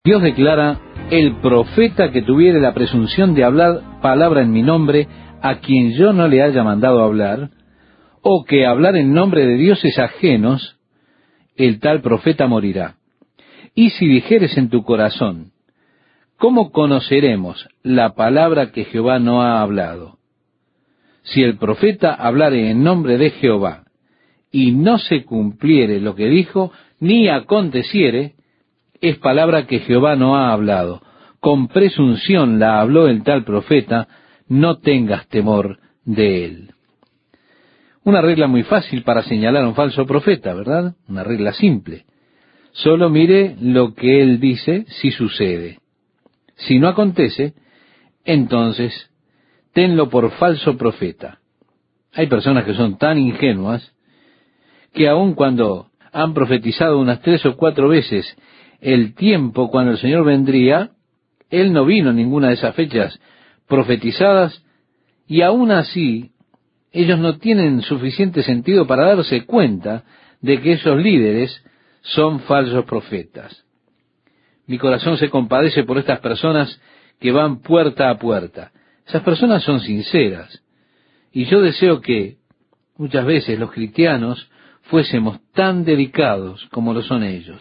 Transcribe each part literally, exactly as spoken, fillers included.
Dios declara: el profeta que tuviere la presunción de hablar palabra en mi nombre, a quien yo no le haya mandado hablar, o que hablar en nombre de dioses ajenos, el tal profeta morirá. Y si dijeres en tu corazón: ¿cómo conoceremos la palabra que Jehová no ha hablado? Si el profeta hablare en nombre de Jehová, y no se cumpliere lo que dijo, ni aconteciere, es palabra que Jehová no ha hablado. Con presunción la habló el tal profeta, no tengas temor de él. Una regla muy fácil para señalar a un falso profeta, ¿verdad? Una regla simple. Solo mire lo que él dice si sucede. Si no acontece, entonces tenlo por falso profeta. Hay personas que son tan ingenuas que aun cuando han profetizado unas tres o cuatro veces el tiempo cuando el Señor vendría, Él no vino en ninguna de esas fechas profetizadas, y aún así ellos no tienen suficiente sentido para darse cuenta de que esos líderes son falsos profetas. Mi corazón se compadece por estas personas que van puerta a puerta. Esas personas son sinceras, y yo deseo que muchas veces los cristianos fuésemos tan dedicados como lo son ellos.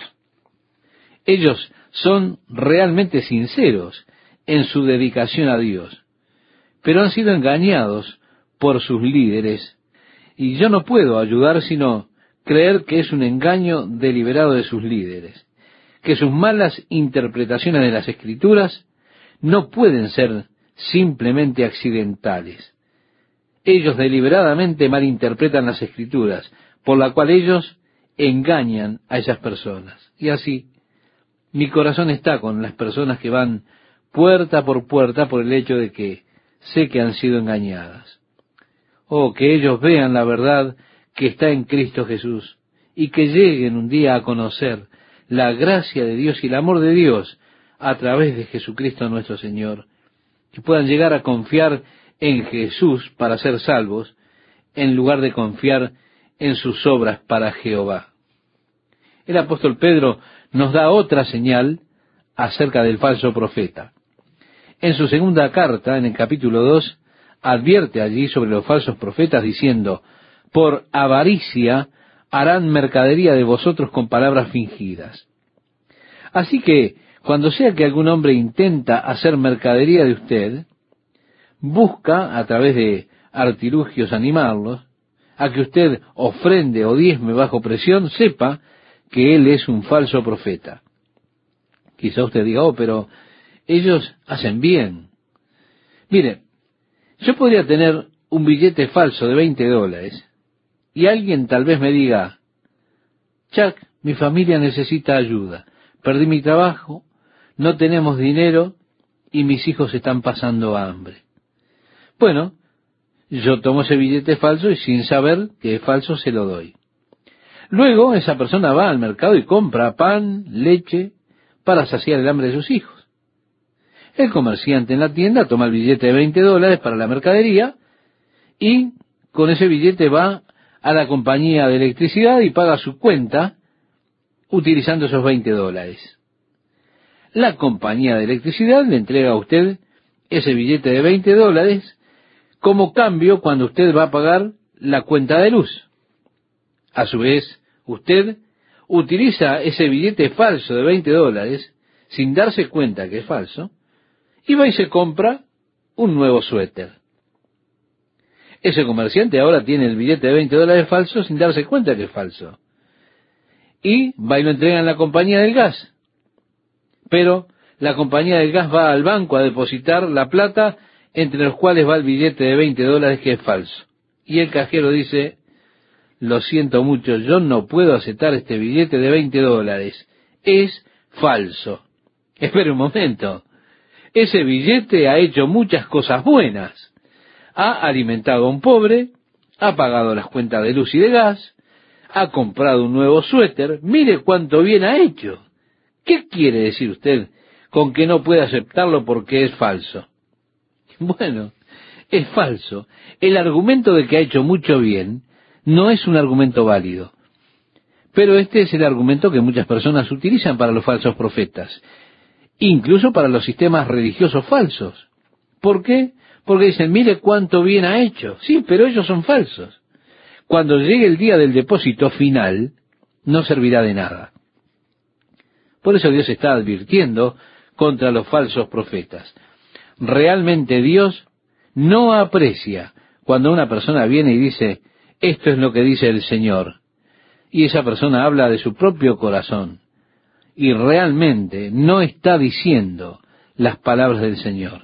Ellos son realmente sinceros en su dedicación a Dios, pero han sido engañados por sus líderes, y yo no puedo ayudar sino creer que es un engaño deliberado de sus líderes, que sus malas interpretaciones de las Escrituras no pueden ser simplemente accidentales. Ellos deliberadamente malinterpretan las Escrituras, por la cual ellos engañan a esas personas. Y así, mi corazón está con las personas que van puerta por puerta por el hecho de que sé que han sido engañadas. Oh, que ellos vean la verdad que está en Cristo Jesús y que lleguen un día a conocer la gracia de Dios y el amor de Dios a través de Jesucristo nuestro Señor, que puedan llegar a confiar en Jesús para ser salvos, en lugar de confiar en sus obras para Jehová. El apóstol Pedro nos da otra señal acerca del falso profeta. En su segunda carta, en el capítulo dos, advierte allí sobre los falsos profetas diciendo: por avaricia harán mercadería de vosotros con palabras fingidas. Así que, cuando sea que algún hombre intenta hacer mercadería de usted, busca, a través de artilugios, animarlos a que usted ofrende o diezme bajo presión, sepa que él es un falso profeta. Quizá usted diga: oh, pero ellos hacen bien. Mire, yo podría tener un billete falso de veinte dólares, y alguien tal vez me diga: Chuck, mi familia necesita ayuda, perdí mi trabajo, no tenemos dinero, y mis hijos están pasando hambre. Bueno, yo tomo ese billete falso y sin saber que es falso se lo doy. Luego esa persona va al mercado y compra pan, leche, para saciar el hambre de sus hijos. El comerciante en la tienda toma el billete de veinte dólares para la mercadería y con ese billete va a la compañía de electricidad y paga su cuenta utilizando esos veinte dólares. La compañía de electricidad le entrega a usted ese billete de veinte dólares como cambio cuando usted va a pagar la cuenta de luz. A su vez, usted utiliza ese billete falso de veinte dólares sin darse cuenta que es falso, y va y se compra un nuevo suéter. Ese comerciante ahora tiene el billete de veinte dólares falso sin darse cuenta que es falso. Y va y lo entrega en la compañía del gas. Pero la compañía del gas va al banco a depositar la plata, entre los cuales va el billete de veinte dólares que es falso. Y el cajero dice: lo siento mucho, yo no puedo aceptar este billete de veinte dólares. Es falso. Espere un momento. Ese billete ha hecho muchas cosas buenas. Ha alimentado a un pobre, ha pagado las cuentas de luz y de gas, ha comprado un nuevo suéter. Mire cuánto bien ha hecho. ¿Qué quiere decir usted con que no puede aceptarlo porque es falso? Bueno, es falso. El argumento de que ha hecho mucho bien no es un argumento válido. Pero este es el argumento que muchas personas utilizan para los falsos profetas. incluso para los sistemas religiosos falsos. ¿Por qué? Porque dicen, mire cuánto bien ha hecho. Sí, pero ellos son falsos. Cuando llegue el día del depósito final, no servirá de nada. Por eso Dios está advirtiendo contra los falsos profetas. Realmente Dios no aprecia cuando una persona viene y dice, esto es lo que dice el Señor, y esa persona habla de su propio corazón, y realmente no está diciendo las palabras del Señor.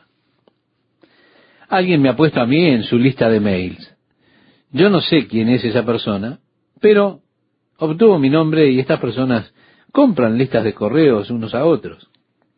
Alguien me ha puesto a mí en su lista de mails. Yo no sé quién es esa persona, pero obtuvo mi nombre y estas personas compran listas de correos unos a otros.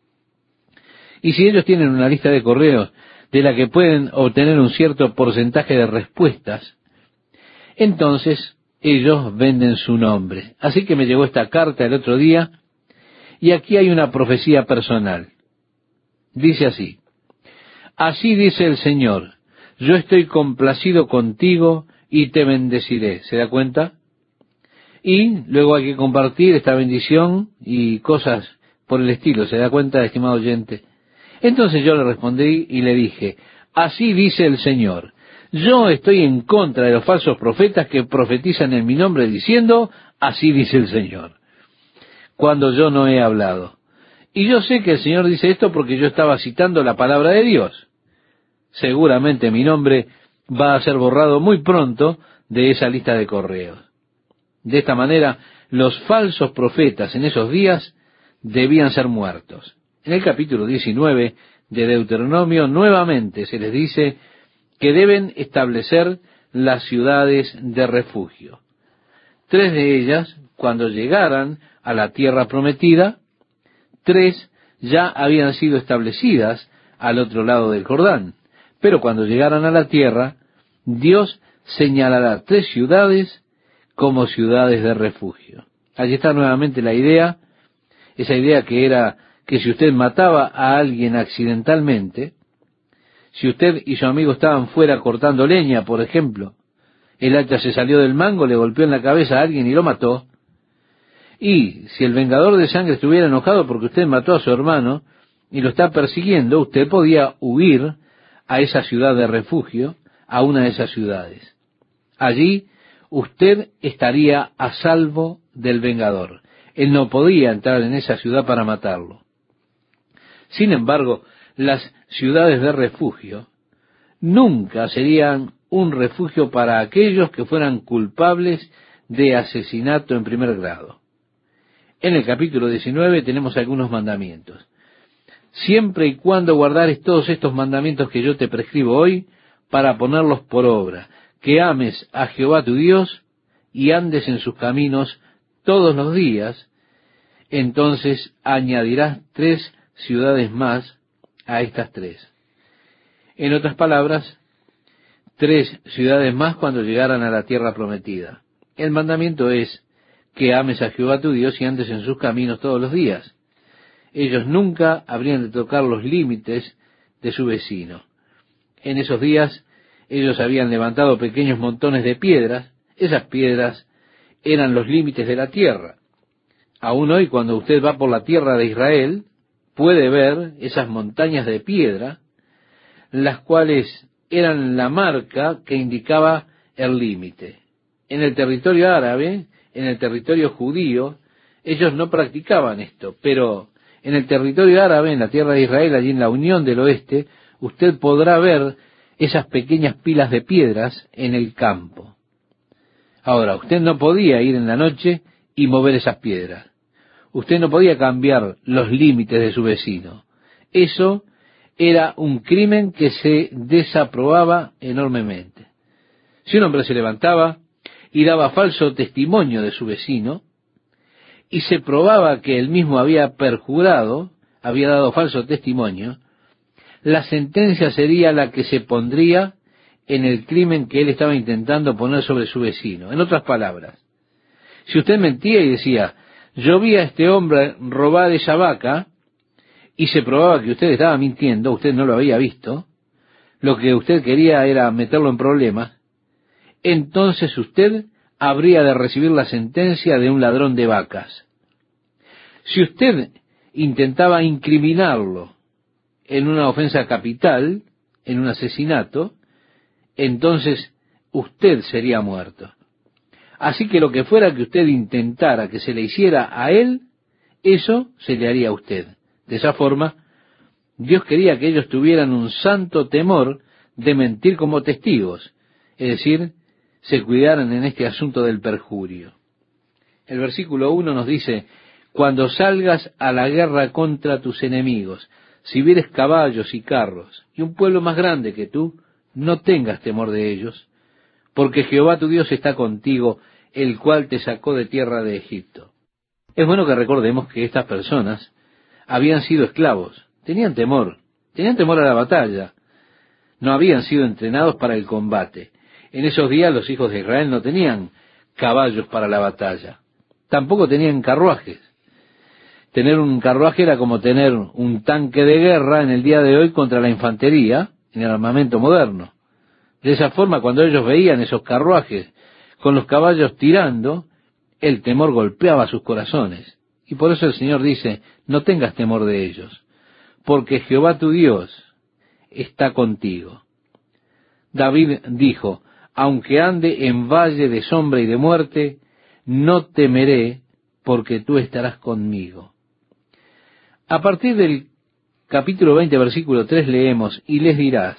Y si ellos tienen una lista de correos de la que pueden obtener un cierto porcentaje de respuestas, entonces ellos venden su nombre. Así que me llegó esta carta el otro día, y aquí hay una profecía personal. Dice así: así dice el Señor, yo estoy complacido contigo y te bendeciré. ¿Se da cuenta? Y luego hay que compartir esta bendición y cosas por el estilo. ¿Se da cuenta, estimado oyente? Entonces yo le respondí y le dije, así dice el Señor, yo estoy en contra de los falsos profetas que profetizan en mi nombre diciendo, así dice el Señor, cuando yo no he hablado. Y yo sé que el Señor dice esto porque yo estaba citando la palabra de Dios. Seguramente mi nombre va a ser borrado muy pronto de esa lista de correos. De esta manera, los falsos profetas en esos días debían ser muertos. En el capítulo diecinueve de Deuteronomio, nuevamente se les dice que deben establecer las ciudades de refugio. Tres de ellas, cuando llegaran a la tierra prometida, tres ya habían sido establecidas al otro lado del Jordán. Pero cuando llegaran a la tierra, Dios señalará tres ciudades como ciudades de refugio. Allí está nuevamente la idea, esa idea que era que si usted mataba a alguien accidentalmente, si usted y su amigo estaban fuera cortando leña, por ejemplo, el hacha se salió del mango, le golpeó en la cabeza a alguien y lo mató, y si el vengador de sangre estuviera enojado porque usted mató a su hermano y lo está persiguiendo, usted podía huir a esa ciudad de refugio, a una de esas ciudades. Allí usted estaría a salvo del vengador. Él no podía entrar en esa ciudad para matarlo. Sin embargo, las ciudades de refugio nunca serían un refugio para aquellos que fueran culpables de asesinato en primer grado. En el capítulo diecinueve tenemos algunos mandamientos. Siempre y cuando guardares todos estos mandamientos que yo te prescribo hoy, para ponerlos por obra, que ames a Jehová tu Dios y andes en sus caminos todos los días, entonces añadirás tres ciudades más a estas tres. En otras palabras, tres ciudades más cuando llegaran a la tierra prometida. El mandamiento es que ames a Jehová tu Dios y andes en sus caminos todos los días. Ellos nunca habrían de tocar los límites de su vecino. En esos días ellos habían levantado pequeños montones de piedras. Esas piedras eran los límites de la tierra. Aún hoy, cuando usted va por la tierra de Israel, puede ver esas montañas de piedra, las cuales eran la marca que indicaba el límite. En el territorio árabe, en el territorio judío, ellos no practicaban esto, pero en el territorio árabe, en la tierra de Israel, allí en la Unión del Oeste, usted podrá ver esas pequeñas pilas de piedras en el campo. Ahora, usted no podía ir en la noche y mover esas piedras. Usted no podía cambiar los límites de su vecino. Eso era un crimen que se desaprobaba enormemente. Si un hombre se levantaba y daba falso testimonio de su vecino, y se probaba que él mismo había perjurado, había dado falso testimonio, la sentencia sería la que se pondría en el crimen que él estaba intentando poner sobre su vecino. En otras palabras, si usted mentía y decía, yo vi a este hombre robar esa vaca, y se probaba que usted estaba mintiendo, usted no lo había visto, lo que usted quería era meterlo en problemas, entonces usted habría de recibir la sentencia de un ladrón de vacas. Si usted intentaba incriminarlo en una ofensa capital, en un asesinato, entonces usted sería muerto. Así que lo que fuera que usted intentara que se le hiciera a él, eso se le haría a usted. De esa forma, Dios quería que ellos tuvieran un santo temor de mentir como testigos, es decir, se cuidaran en este asunto del perjurio. El versículo uno nos dice, cuando salgas a la guerra contra tus enemigos, si vieres caballos y carros, y un pueblo más grande que tú, no tengas temor de ellos, porque Jehová tu Dios está contigo, el cual te sacó de tierra de Egipto. Es bueno que recordemos que estas personas habían sido esclavos, tenían temor, tenían temor a la batalla, no habían sido entrenados para el combate. En esos días los hijos de Israel no tenían caballos para la batalla, tampoco tenían carruajes. Tener un carruaje era como tener un tanque de guerra en el día de hoy contra la infantería en el armamento moderno. De esa forma, cuando ellos veían esos carruajes con los caballos tirando, el temor golpeaba sus corazones. Y por eso el Señor dice, no tengas temor de ellos, porque Jehová tu Dios está contigo. David dijo, aunque ande en valle de sombra y de muerte, no temeré, porque tú estarás conmigo. A partir del capítulo veinte, versículo tres, leemos, y les dirás,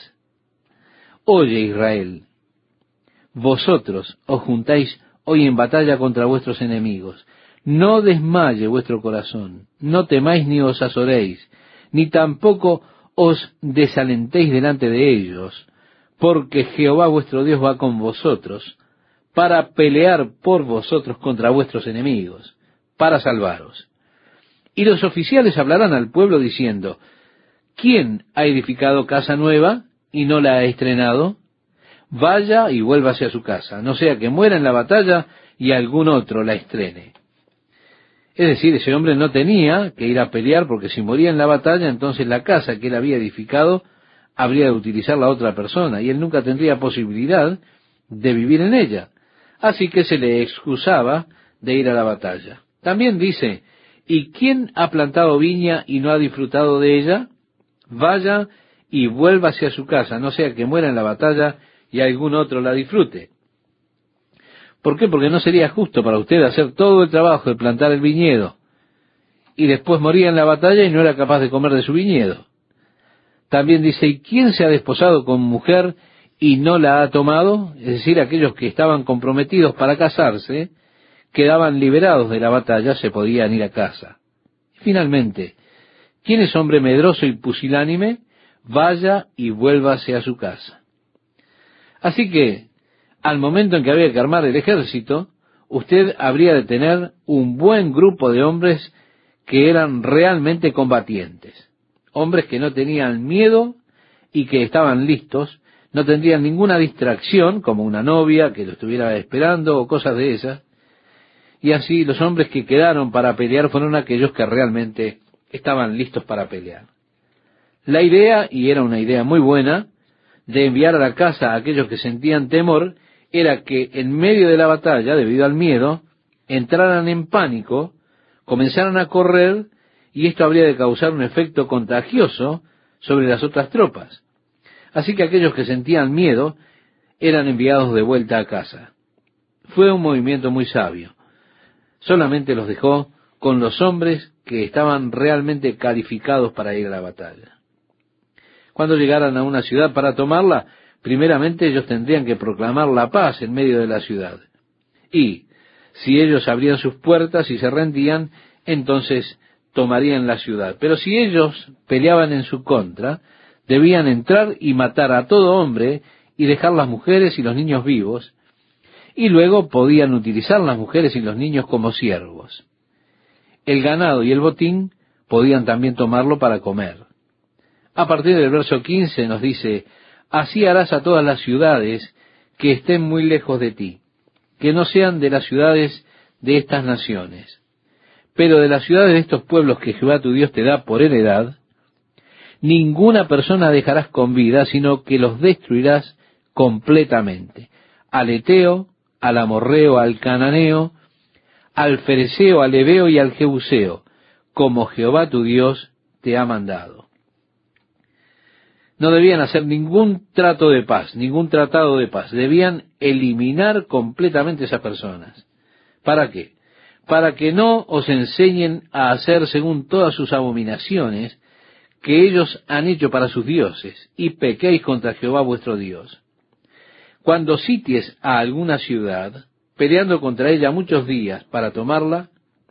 oye Israel, vosotros os juntáis hoy en batalla contra vuestros enemigos. No desmaye vuestro corazón, no temáis ni os azoréis, ni tampoco os desalentéis delante de ellos, porque Jehová vuestro Dios va con vosotros para pelear por vosotros contra vuestros enemigos, para salvaros. Y los oficiales hablarán al pueblo diciendo, ¿quién ha edificado casa nueva y no la ha estrenado? Vaya y vuélvase a su casa, no sea que muera en la batalla y algún otro la estrene. Es decir, ese hombre no tenía que ir a pelear, porque si moría en la batalla, entonces la casa que él había edificado habría de utilizar la otra persona, y él nunca tendría posibilidad de vivir en ella. Así que se le excusaba de ir a la batalla. También dice, ¿y quién ha plantado viña y no ha disfrutado de ella? Vaya y vuélvase a su casa, no sea que muera en la batalla y algún otro la disfrute. ¿Por qué? Porque no sería justo para usted hacer todo el trabajo de plantar el viñedo y después moría en la batalla y no era capaz de comer de su viñedo. También dice, ¿y quién se ha desposado con mujer y no la ha tomado? Es decir, aquellos que estaban comprometidos para casarse, quedaban liberados de la batalla, se podían ir a casa. Finalmente, ¿quién es hombre medroso y pusilánime? Vaya y vuélvase a su casa. Así que, al momento en que había que armar el ejército, usted habría de tener un buen grupo de hombres que eran realmente combatientes. Hombres que no tenían miedo y que estaban listos, no tendrían ninguna distracción, como una novia que lo estuviera esperando o cosas de esas. Y así los hombres que quedaron para pelear fueron aquellos que realmente estaban listos para pelear. La idea, y era una idea muy buena, de enviar a la casa a aquellos que sentían temor, era que en medio de la batalla, debido al miedo, entraran en pánico, comenzaran a correr, y esto habría de causar un efecto contagioso sobre las otras tropas. Así que aquellos que sentían miedo eran enviados de vuelta a casa. Fue un movimiento muy sabio. Solamente los dejó con los hombres que estaban realmente calificados para ir a la batalla. Cuando llegaran a una ciudad para tomarla, primeramente ellos tendrían que proclamar la paz en medio de la ciudad. Y si ellos abrían sus puertas y se rendían, entonces tomarían la ciudad. Pero si ellos peleaban en su contra, debían entrar y matar a todo hombre y dejar las mujeres y los niños vivos, y luego podían utilizar las mujeres y los niños como siervos. El ganado y el botín podían también tomarlo para comer. A partir del verso quince nos dice, así harás a todas las ciudades que estén muy lejos de ti, que no sean de las ciudades de estas naciones, pero de las ciudades de estos pueblos que Jehová tu Dios te da por heredad, ninguna persona dejarás con vida, sino que los destruirás completamente. Al Eteo, al Amorreo, al Cananeo, al Fereceo, al Heveo y al Jebuseo, como Jehová tu Dios te ha mandado. No debían hacer ningún trato de paz, ningún tratado de paz. Debían eliminar completamente esas personas. ¿Para qué? Para que no os enseñen a hacer según todas sus abominaciones que ellos han hecho para sus dioses, y pequéis contra Jehová vuestro Dios. Cuando sities a alguna ciudad, peleando contra ella muchos días para tomarla,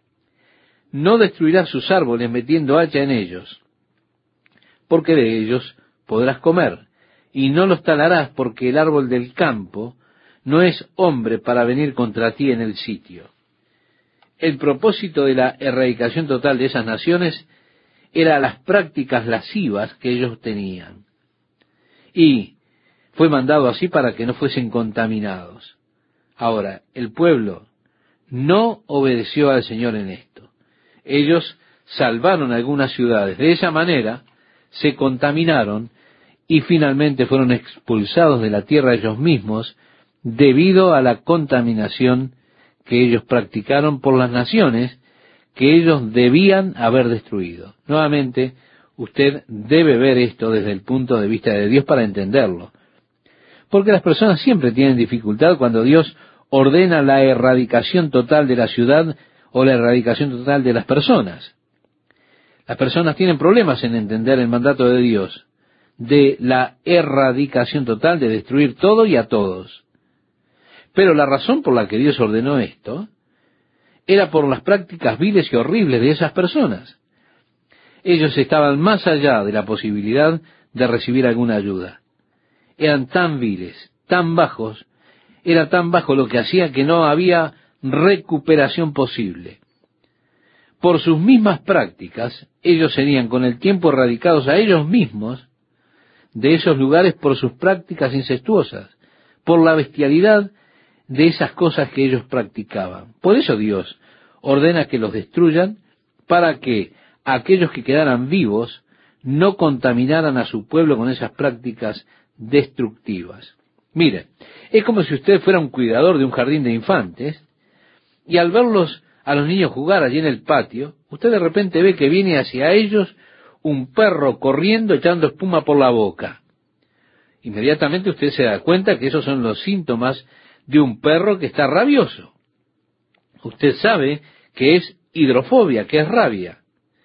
no destruirás sus árboles metiendo hacha en ellos, porque de ellos podrás comer, y no los talarás, porque el árbol del campo no es hombre para venir contra ti en el sitio. El propósito de la erradicación total de esas naciones era las prácticas lascivas que ellos tenían. Y fue mandado así para que no fuesen contaminados. Ahora, el pueblo no obedeció al Señor en esto. Ellos salvaron algunas ciudades. De esa manera se contaminaron y finalmente fueron expulsados de la tierra ellos mismos debido a la contaminación que ellos practicaron por las naciones que ellos debían haber destruido. Nuevamente, usted debe ver esto desde el punto de vista de Dios para entenderlo. Porque las personas siempre tienen dificultad cuando Dios ordena la erradicación total de la ciudad o la erradicación total de las personas. Las personas tienen problemas en entender el mandato de Dios de la erradicación total, de destruir todo y a todos. Pero la razón por la que Dios ordenó esto era por las prácticas viles y horribles de esas personas. Ellos estaban más allá de la posibilidad de recibir alguna ayuda. Eran tan viles, tan bajos, era tan bajo lo que hacía que no había recuperación posible. Por sus mismas prácticas, ellos serían con el tiempo erradicados a ellos mismos de esos lugares por sus prácticas incestuosas, por la bestialidad de esas cosas que ellos practicaban. Por eso Dios ordena que los destruyan para que aquellos que quedaran vivos no contaminaran a su pueblo con esas prácticas destructivas. Mire, es como si usted fuera un cuidador de un jardín de infantes y al verlos a los niños jugar allí en el patio, usted de repente ve que viene hacia ellos un perro corriendo echando espuma por la boca. Inmediatamente usted se da cuenta que esos son los síntomas de un perro que está rabioso. Usted sabe que es hidrofobia, que es rabia.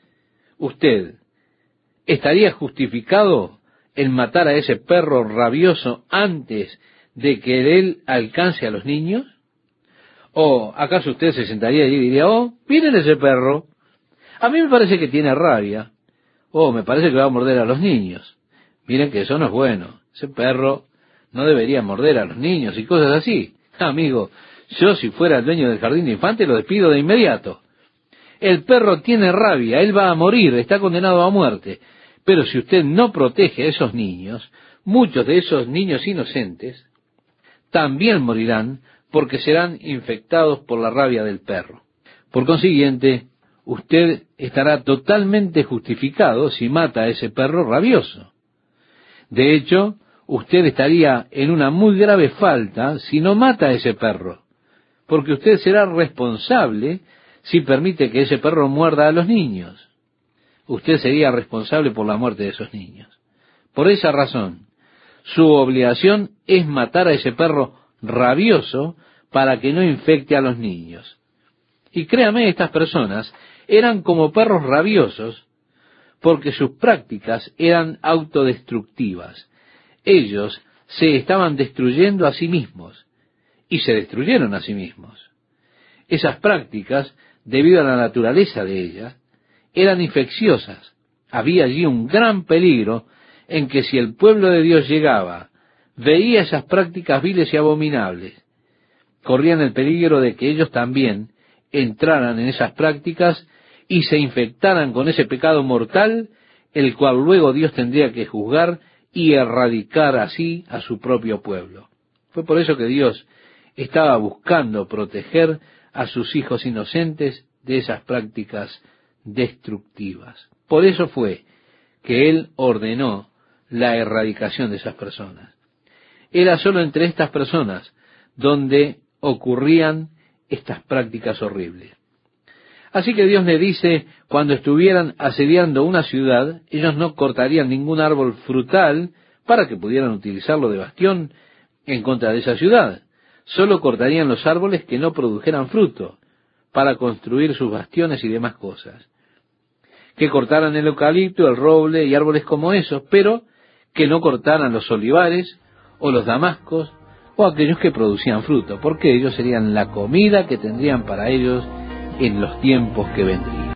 Usted estaría justificado en matar a ese perro rabioso antes de que él alcance a los niños. ¿O acaso usted se sentaría allí y diría, oh, miren ese perro, a mí me parece que tiene rabia, oh, me parece que va a morder a los niños, miren que eso no es bueno, ese perro no debería morder a los niños y cosas así? Amigo, yo si fuera el dueño del jardín de infantes lo despido de inmediato. El perro tiene rabia, él va a morir, está condenado a muerte. Pero si usted no protege a esos niños, muchos de esos niños inocentes también morirán porque serán infectados por la rabia del perro. Por consiguiente, usted estará totalmente justificado si mata a ese perro rabioso. De hecho, usted estaría en una muy grave falta si no mata a ese perro, porque usted será responsable si permite que ese perro muerda a los niños. Usted sería responsable por la muerte de esos niños. Por esa razón, su obligación es matar a ese perro rabioso para que no infecte a los niños. Y créame, estas personas eran como perros rabiosos porque sus prácticas eran autodestructivas. Ellos se estaban destruyendo a sí mismos y se destruyeron a sí mismos. Esas prácticas, debido a la naturaleza de ellas, eran infecciosas. Había allí un gran peligro en que si el pueblo de Dios llegaba, veía esas prácticas viles y abominables, corrían el peligro de que ellos también entraran en esas prácticas y se infectaran con ese pecado mortal, el cual luego Dios tendría que juzgar y erradicar así a su propio pueblo. Fue por eso que Dios estaba buscando proteger a sus hijos inocentes de esas prácticas destructivas. Por eso fue que Él ordenó la erradicación de esas personas. Era solo entre estas personas donde ocurrían estas prácticas horribles. Así que Dios le dice, cuando estuvieran asediando una ciudad, ellos no cortarían ningún árbol frutal para que pudieran utilizarlo de bastión en contra de esa ciudad. Solo cortarían los árboles que no produjeran fruto para construir sus bastiones y demás cosas. Que cortaran el eucalipto, el roble y árboles como esos, pero que no cortaran los olivares o los damascos o aquellos que producían fruto, porque ellos serían la comida que tendrían para ellos en los tiempos que vendrían.